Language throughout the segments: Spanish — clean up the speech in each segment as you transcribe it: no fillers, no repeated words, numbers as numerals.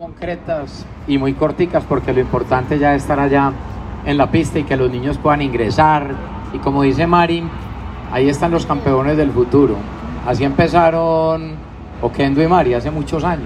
Concretas y muy corticas, porque lo importante ya es estar allá en la pista y que los niños puedan ingresar. Y como dice Mari, ahí están los campeones del futuro. Así empezaron Oquendo y Mari hace muchos años,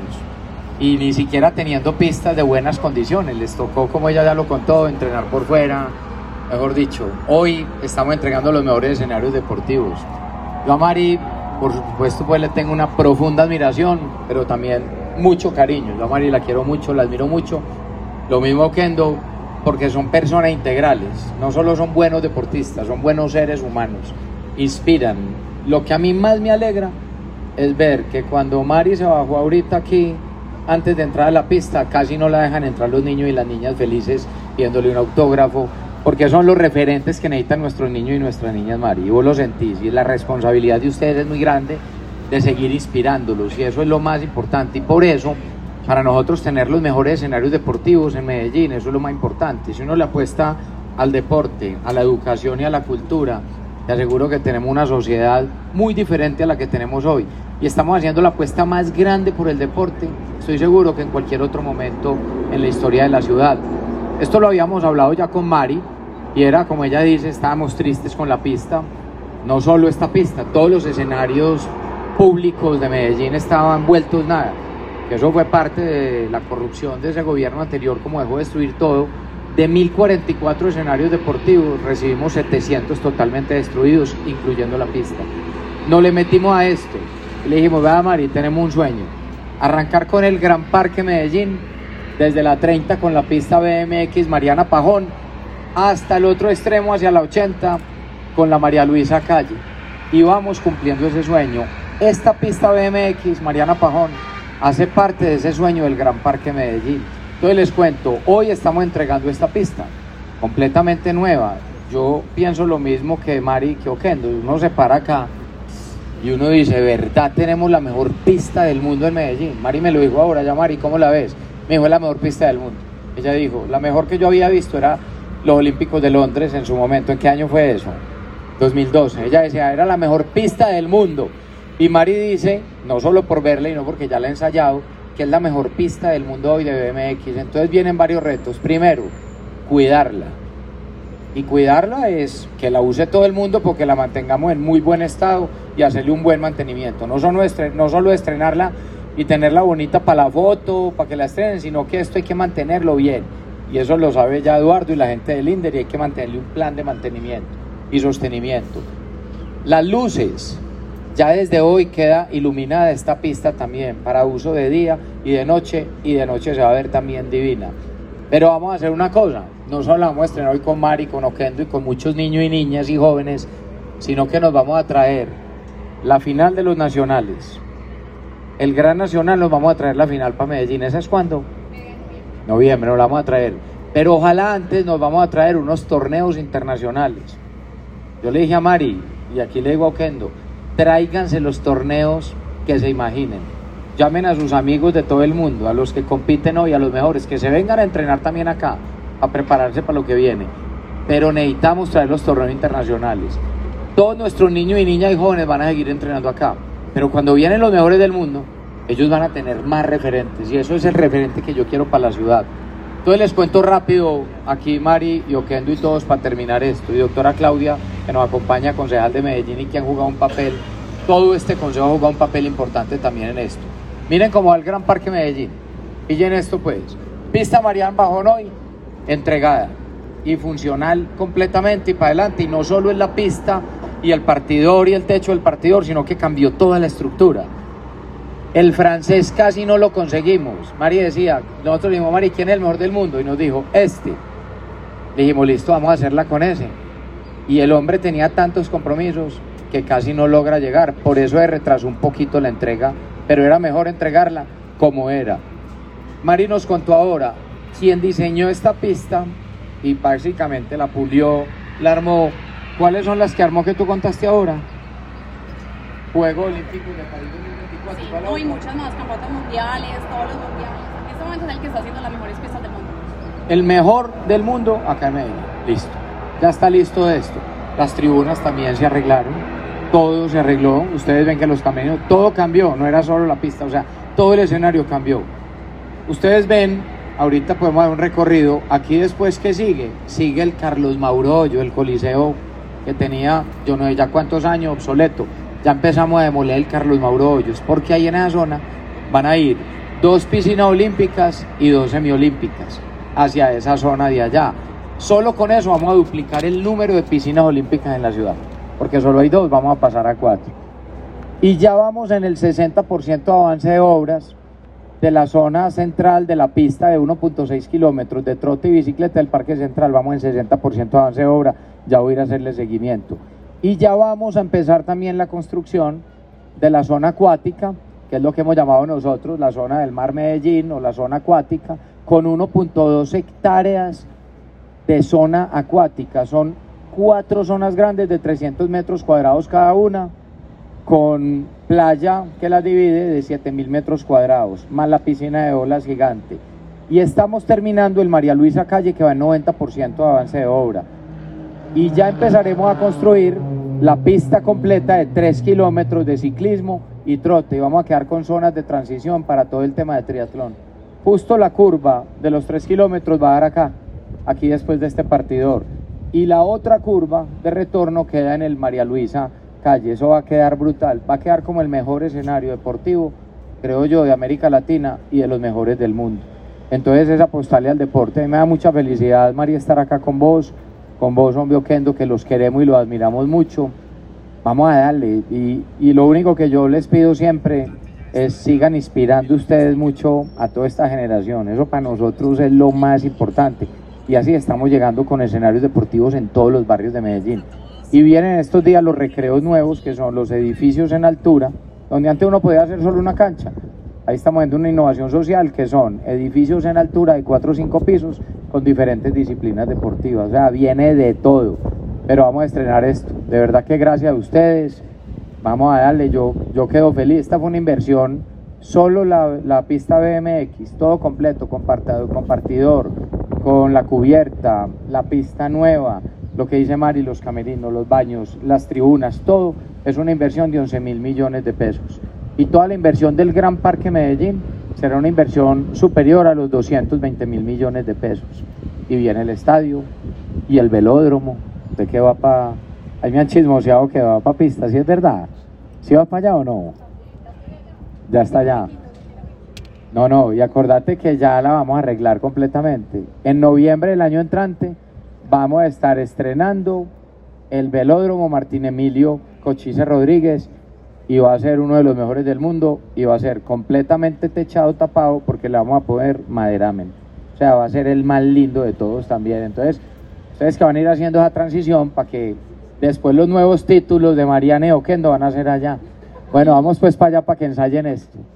y ni siquiera teniendo pistas de buenas condiciones. Les tocó, como ella ya lo contó, entrenar por fuera. Mejor dicho, hoy estamos entregando los mejores escenarios deportivos. Yo a Mari, por supuesto, pues le tengo una profunda admiración, pero también mucho cariño. Yo a Mari la quiero mucho, la admiro mucho. Lo mismo Oquendo, porque son personas integrales. No solo son buenos deportistas, son buenos seres humanos. Inspiran. Lo que a mí más me alegra es ver que cuando Mari se bajó ahorita aquí, antes de entrar a la pista, casi no la dejan entrar los niños y las niñas felices pidiéndole un autógrafo, porque son los referentes que necesitan nuestros niños y nuestras niñas, Mari. Y vos lo sentís, y la responsabilidad de ustedes es muy grande de seguir inspirándolos, y eso es lo más importante. Y por eso, para nosotros tener los mejores escenarios deportivos en Medellín, eso es lo más importante. Si uno le apuesta al deporte, a la educación y a la cultura, te aseguro que tenemos una sociedad muy diferente a la que tenemos hoy, y estamos haciendo la apuesta más grande por el deporte, estoy seguro, que en cualquier otro momento en la historia de la ciudad. Esto lo habíamos hablado ya con Mari, y era como ella dice, estábamos tristes con la pista. No solo esta pista, todos los escenarios públicos de Medellín estaban vueltos nada, que eso fue parte de la corrupción de ese gobierno anterior, como dejó destruir todo. De 1044 escenarios deportivos, recibimos 700 totalmente destruidos, incluyendo la pista. No le metimos a esto y le dijimos, vea Mari, tenemos un sueño, arrancar con el Gran Parque Medellín, desde la 30 con la pista BMX Mariana Pajón, hasta el otro extremo hacia la 80 con la María Luisa Calle, y vamos cumpliendo ese sueño. Esta pista BMX Mariana Pajón hace parte de ese sueño del Gran Parque Medellín. Entonces les cuento, hoy estamos entregando esta pista completamente nueva. Yo pienso lo mismo que Mari, que Oquendo. Uno se para acá y uno dice, ¿verdad? Tenemos la mejor pista del mundo en Medellín. Mari me lo dijo ahora, ya Mari, ¿cómo la ves? Me dijo, es la mejor pista del mundo. Ella dijo, la mejor que yo había visto era los Olímpicos de Londres en su momento. ¿En qué año fue eso? 2012. Ella decía, era la mejor pista del mundo. Y Mari dice, no solo por verla y no porque ya la he ensayado, que es la mejor pista del mundo hoy de BMX. Entonces vienen varios retos. Primero, cuidarla. Y cuidarla es que la use todo el mundo, porque la mantengamos en muy buen estado y hacerle un buen mantenimiento. No solo estrenarla y tenerla bonita para la foto, para que la estrenen, sino que esto hay que mantenerlo bien. Y eso lo sabe ya Eduardo y la gente del INDER, y hay que mantenerle un plan de mantenimiento y sostenimiento. Las luces. Ya desde hoy queda iluminada esta pista también para uso de día y de noche se va a ver también divina. Pero vamos a hacer una cosa, no solo la vamos a estrenar hoy con Mari, con Oquendo y con muchos niños y niñas y jóvenes, sino que nos vamos a traer la final de los nacionales. El Gran Nacional, nos vamos a traer la final para Medellín. ¿Esa es cuándo? Noviembre, nos la vamos a traer. Pero ojalá antes nos vamos a traer unos torneos internacionales. Yo le dije a Mari, y aquí le digo a Oquendo, tráiganse los torneos que se imaginen. Llamen a sus amigos de todo el mundo, a los que compiten hoy, a los mejores, que se vengan a entrenar también acá, a prepararse para lo que viene. Pero necesitamos traer los torneos internacionales. Todos nuestros niños y niñas y jóvenes van a seguir entrenando acá, pero cuando vienen los mejores del mundo, ellos van a tener más referentes, y eso es el referente que yo quiero para la ciudad. Entonces les cuento rápido, aquí Mari y Oquendo y todos, para terminar esto, y doctora Claudia, que nos acompaña, concejal de Medellín, y que han jugado un papel, todo este consejo ha jugado un papel importante también en esto. Miren cómo va el Gran Parque Medellín, pillen esto pues, pista Mariana Pajón hoy, entregada y funcional completamente y para adelante, y no solo es la pista y el partidor y el techo del partidor, sino que cambió toda la estructura. El francés casi no lo conseguimos. Mari decía, nosotros le dijimos, Mari, ¿quién es el mejor del mundo? Y nos dijo, este. Le dijimos, listo, vamos a hacerla con ese. Y el hombre tenía tantos compromisos que casi no logra llegar. Por eso se retrasó un poquito la entrega, pero era mejor entregarla como era. Mari nos contó ahora quién diseñó esta pista y básicamente la pulió, la armó. ¿Cuáles son las que armó que tú contaste ahora? Juegos Olímpicos de París 2024. Sí, no, y muchas más, campeonatos mundiales, todos los mundiales. En este momento es el que está haciendo las mejores pistas del mundo. El mejor del mundo acá en Medellín. Listo. Ya está listo esto. Las tribunas también se arreglaron. Todo se arregló. Ustedes ven que los caminos, todo cambió. No era solo la pista, o sea, todo el escenario cambió. ustedes ven, ahorita podemos dar un recorrido. Aquí después, ¿qué sigue? Sigue el Carlos Mauro Hoyo, el coliseo que tenía, yo no sé ya cuántos años, obsoleto. Ya empezamos a demoler el Carlos Mauro Hoyos, porque ahí en esa zona van a ir 2 piscinas olímpicas y 2 semiolímpicas hacia esa zona de allá. Solo con eso vamos a duplicar el número de piscinas olímpicas en la ciudad, porque solo hay 2, vamos a pasar a 4. Y ya vamos en el 60% de avance de obras de la zona central de la pista de 1.6 kilómetros de trote y bicicleta del Parque Central. Vamos en 60% de avance de obra, ya voy a ir a hacerle seguimiento. Y ya vamos a empezar también la construcción de la zona acuática, que es lo que hemos llamado nosotros la zona del Mar Medellín o la zona acuática, con 1.2 hectáreas de zona acuática. Son 4 zonas grandes de 300 metros cuadrados cada una, con playa que las divide de 7.000 metros cuadrados, más la piscina de olas gigante. Y estamos terminando el María Luisa Calle, que va en 90% de avance de obra. Y ya empezaremos a construir la pista completa de 3 kilómetros de ciclismo y trote, y vamos a quedar con zonas de transición para todo el tema de triatlón. Justo la curva de los 3 kilómetros va a dar acá, aquí después de este partidor, y la otra curva de retorno queda en el María Luisa Calle. Eso va a quedar brutal, va a quedar como el mejor escenario deportivo, creo yo, de América Latina y de los mejores del mundo. Entonces es apostarle al deporte. A mí me da mucha felicidad, María, estar acá con vos, hombre Oquendo, que los queremos y los admiramos mucho. Vamos a darle, y lo único que yo les pido siempre es sigan inspirando ustedes mucho a toda esta generación. Eso para nosotros es lo más importante, y así estamos llegando con escenarios deportivos en todos los barrios de Medellín. Y vienen estos días los recreos nuevos, que son los edificios en altura, donde antes uno podía hacer solo una cancha. Ahí estamos viendo una innovación social, que son edificios en altura de 4 o 5 pisos con diferentes disciplinas deportivas. O sea, viene de todo, pero vamos a estrenar esto. De verdad que gracias a ustedes, vamos a darle, yo quedo feliz. Esta fue una inversión, solo la pista BMX, todo completo, compartidor, con la cubierta, la pista nueva, lo que dice Mari, los camerinos, los baños, las tribunas, todo es una inversión de 11.000 millones de pesos. Y toda la inversión del Gran Parque Medellín será una inversión superior a los 220.000 millones de pesos. Y viene el estadio y el velódromo. ¿De qué va para...? Ahí me han chismoseado que va para pista, ¿sí es verdad? ¿Sí va para allá o no? Ya está allá. No, y acordate que ya la vamos a arreglar completamente. En noviembre del año entrante vamos a estar estrenando el velódromo Martín Emilio Cochise Rodríguez, y va a ser uno de los mejores del mundo, y va a ser completamente techado, tapado, porque le vamos a poner maderamen. O sea, va a ser el más lindo de todos también. Entonces, ustedes que van a ir haciendo esa transición para que después los nuevos títulos de Mariana y Oquendo van a ser allá. Bueno, vamos pues para allá para que ensayen esto.